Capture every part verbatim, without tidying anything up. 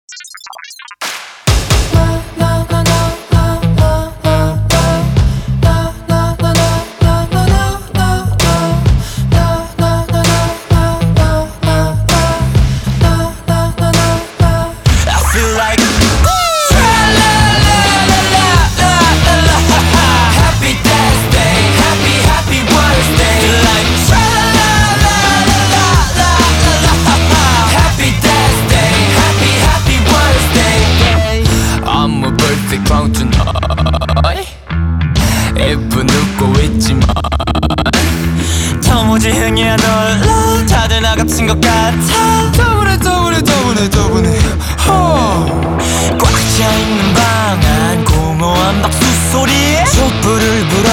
예쁜 웃고 있지만 도무지 흥이야 놀라 다들 나 갇힌 것 같아 더분해 더분해 더분해 더분해 꽉 차있는 방 안 공허한 박수 소리에 촛불을 불어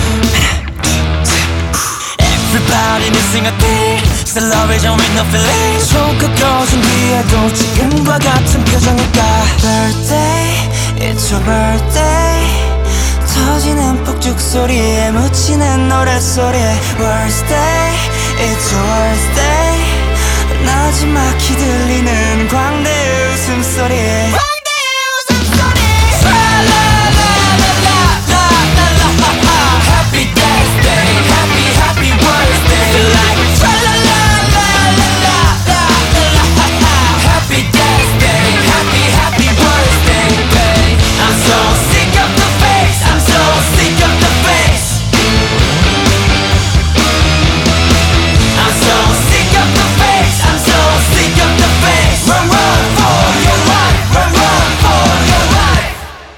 Everybody missing a thing Celebration with no feeling 손끝 꺼진 뒤에도 지금과 같은 표정일까 Birthday, it's your birthday 터지는 폭죽 소리에 묻히는 노랫소리에 Worst day, it's your worst day 나지막히 들리는 광대의 웃음소리에 광대의 웃음소리 Happy death day, happy happy worst day Like Happy death day, happy happy worst day I'm so sick of the face, I'm so sick of the face I'm so sick of the face, I'm so sick of the face Run, run for your life, run, run for your life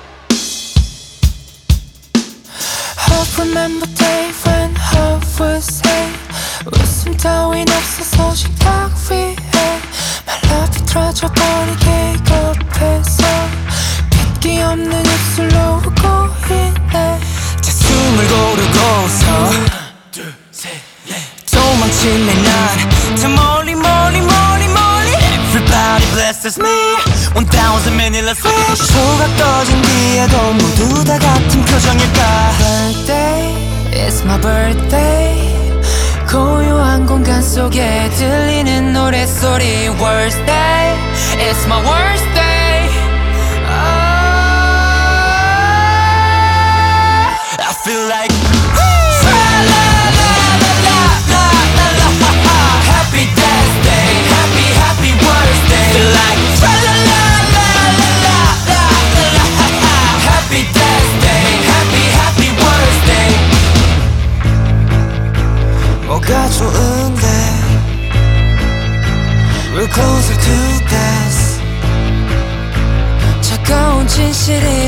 I remember day when I was eight 웃음 따윈 없어서 식탁 위에 말라 비틀어져버리게 급해서 핏기 없는 입술로 웃고 있네 제 숨을 고르고서 도망칠래 난 저 멀리 멀리 멀리 멀리 Everybody blesses me One thousand meaningless wish 소가 떠진 뒤에도 모두 다 같은 표정일까 Birthday, it's my birthday 고요한 공간 속에 들리는 노랫소리 Worst day, it's my worst day I feel like Happy death day, happy happy worst day Feel like Happy death day, happy happy worst day 뭐가 좋은데 We're closer to death 차가운 진실이